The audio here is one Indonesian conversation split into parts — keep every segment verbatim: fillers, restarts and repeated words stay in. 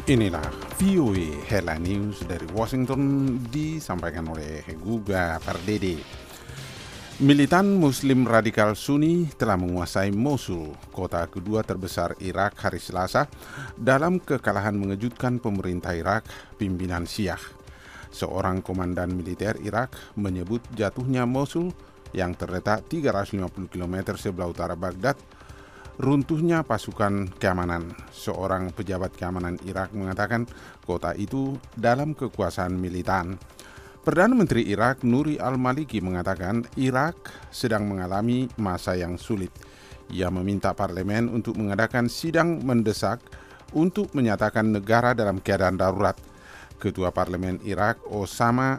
Inilah V O A Headline News dari Washington disampaikan oleh Guga Pardede. Militan Muslim radikal Sunni telah menguasai Mosul, kota kedua terbesar Irak hari Selasa, dalam kekalahan mengejutkan pemerintah Irak pimpinan Syiah. Seorang komandan militer Irak menyebut jatuhnya Mosul yang terletak tiga ratus lima puluh kilometer sebelah utara Baghdad runtuhnya pasukan keamanan. Seorang pejabat keamanan Irak mengatakan kota itu dalam kekuasaan militan. Perdana Menteri Irak Nuri al-Maliki mengatakan Irak sedang mengalami masa yang sulit. Ia meminta parlemen untuk mengadakan sidang mendesak untuk menyatakan negara dalam keadaan darurat. Ketua Parlemen Irak Osama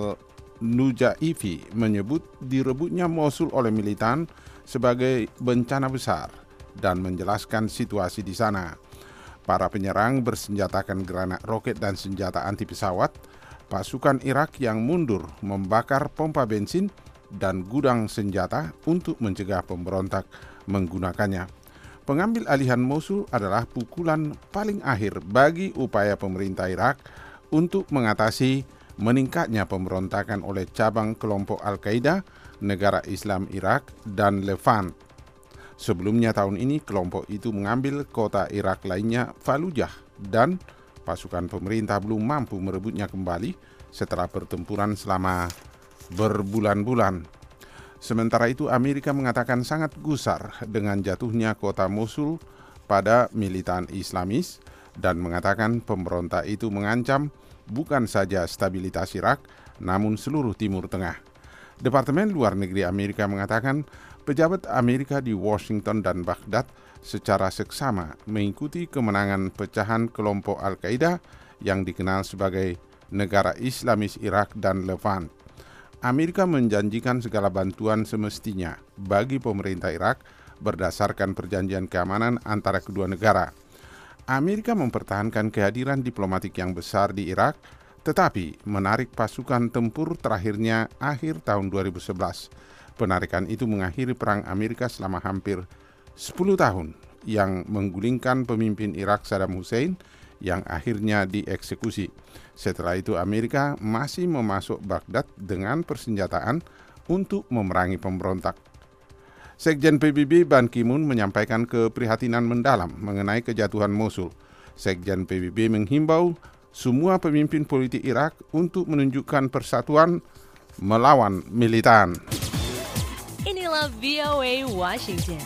al-Nujaifi menyebut direbutnya Mosul oleh militan sebagai bencana besar dan menjelaskan situasi di sana. Para penyerang bersenjatakan granat roket dan senjata anti pesawat. Pasukan Irak yang mundur membakar pompa bensin dan gudang senjata untuk mencegah pemberontak menggunakannya. Pengambil alihan Mosul adalah pukulan paling akhir bagi upaya pemerintah Irak untuk mengatasi meningkatnya pemberontakan oleh cabang kelompok Al-Qaeda, negara Islam Irak, dan Levant. Sebelumnya tahun ini kelompok itu mengambil kota Irak lainnya Fallujah dan pasukan pemerintah belum mampu merebutnya kembali setelah pertempuran selama berbulan-bulan. Sementara itu Amerika mengatakan sangat gusar dengan jatuhnya kota Mosul pada militan Islamis dan mengatakan pemberontak itu mengancam bukan saja stabilitas Irak namun seluruh Timur Tengah. Departemen Luar Negeri Amerika mengatakan pejabat Amerika di Washington dan Baghdad secara seksama mengikuti kemenangan pecahan kelompok Al-Qaeda yang dikenal sebagai negara Islamis Irak dan Levant. Amerika menjanjikan segala bantuan semestinya bagi pemerintah Irak berdasarkan perjanjian keamanan antara kedua negara. Amerika mempertahankan kehadiran diplomatik yang besar di Irak, tetapi menarik pasukan tempur terakhirnya akhir tahun dua ribu sebelas. Penarikan itu mengakhiri perang Amerika selama hampir sepuluh tahun yang menggulingkan pemimpin Irak Saddam Hussein yang akhirnya dieksekusi. Setelah itu Amerika masih memasuk Baghdad dengan persenjataan untuk memerangi pemberontak. Sekjen P B B Ban Ki-moon menyampaikan keprihatinan mendalam mengenai kejatuhan Mosul. Sekjen P B B menghimbau semua pemimpin politik Irak untuk menunjukkan persatuan melawan militan. Inilah V O A Washington.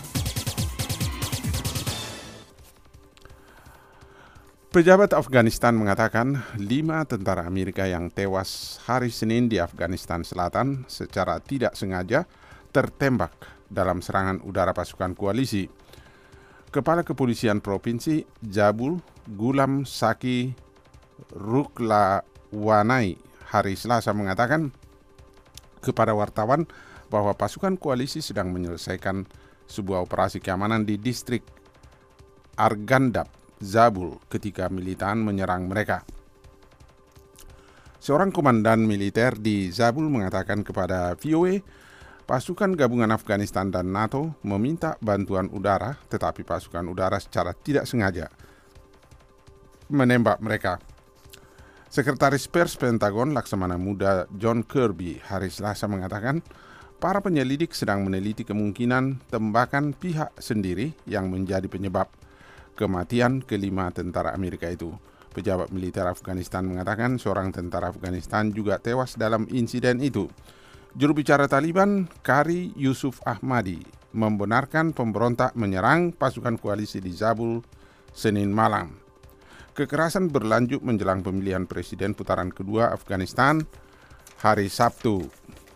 Pejabat Afghanistan mengatakan lima tentara Amerika yang tewas hari Senin di Afghanistan Selatan secara tidak sengaja tertembak dalam serangan udara pasukan koalisi. Kepala Kepolisian Provinsi Jabul Gulam Saki Ruklawanai hari Selasa mengatakan kepada wartawan bahwa pasukan koalisi sedang menyelesaikan sebuah operasi keamanan di distrik Argandab, Zabul ketika militan menyerang mereka. Seorang komandan militer di Zabul mengatakan kepada V O A, pasukan gabungan Afghanistan dan NATO meminta bantuan udara, tetapi pasukan udara secara tidak sengaja menembak mereka. Sekretaris Pers Pentagon Laksamana Muda John Kirby hari Selasa mengatakan para penyelidik sedang meneliti kemungkinan tembakan pihak sendiri yang menjadi penyebab kematian kelima tentara Amerika itu. Pejabat militer Afghanistan mengatakan seorang tentara Afghanistan juga tewas dalam insiden itu. Juru bicara Taliban, Qari Yusuf Ahmadi, membenarkan pemberontak menyerang pasukan koalisi di Zabul Senin malam. Kekerasan berlanjut menjelang pemilihan presiden putaran kedua Afghanistan hari Sabtu.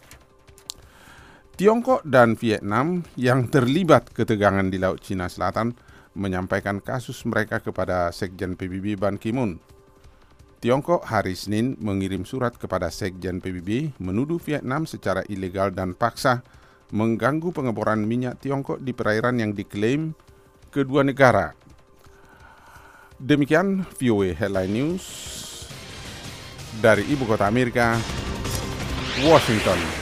Tiongkok dan Vietnam yang terlibat ketegangan di Laut Cina Selatan menyampaikan kasus mereka kepada Sekjen P B B Ban Ki-moon. Tiongkok hari Senin mengirim surat kepada Sekjen P B B menuduh Vietnam secara ilegal dan paksa mengganggu pengeboran minyak Tiongkok di perairan yang diklaim kedua negara. Demikian V O A Headline News dari Ibu Kota Amerika, Washington.